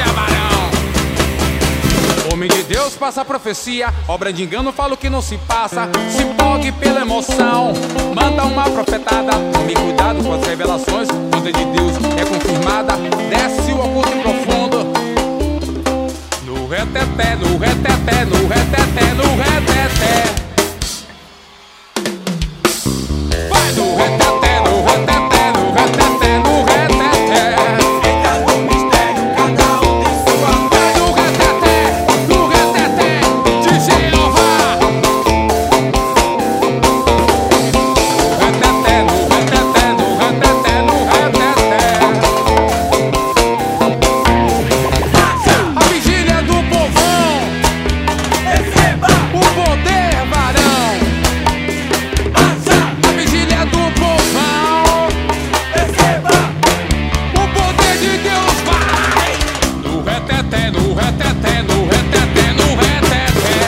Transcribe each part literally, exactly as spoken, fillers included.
marcha, varão. Homem de Deus passa a profecia, obra de engano fala o que não se passa. Se empolgue pela emoção, manda uma profetada. Tome cuidado com as revelações, poder de Deus é confirmada. Desce o oculto e profundo, no reteté, no reteté, no reteté, no reteté. Vai no reteté, no reteté, no reteté, no reteté. Entra no mistério, cada um tem sua fé. No reteté, no reteté de Jeová. No reteté, no reteté, no reteté, no reteté. A vigília do povão, Receba, o poder, varão. acha, A vigília do povão, receba, o poder de Deus vai. No reteté, no reteté, no reteté, no reteté.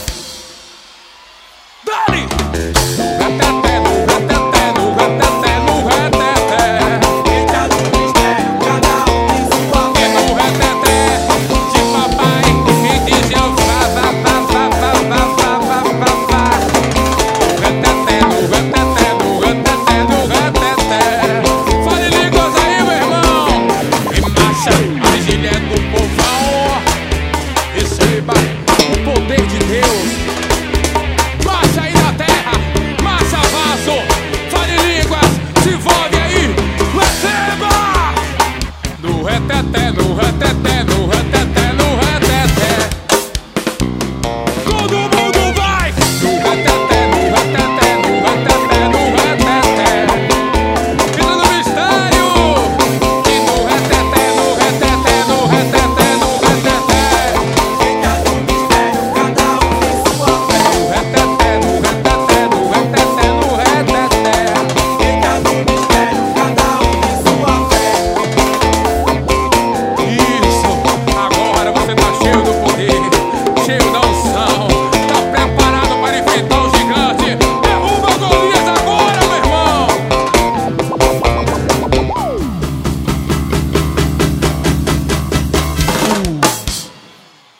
Dale! No reteté, no reteté, no reteté, no reteté. entra no mistério, cada um tem sua É fé. no reteté de papai e de Jeová. Vá, vá, vá, vá, vá, vá, vá, vá, vá. No reteté, no reteté, no reteté, no reteté. Fale línguas aí, meu irmão. E marcha, a vigília do povão. Receba o poder de Deus. Marcha aí na terra, marcha vaso. Fale línguas, se envolve aí. Receba! No reteté, no reteté, no reteté.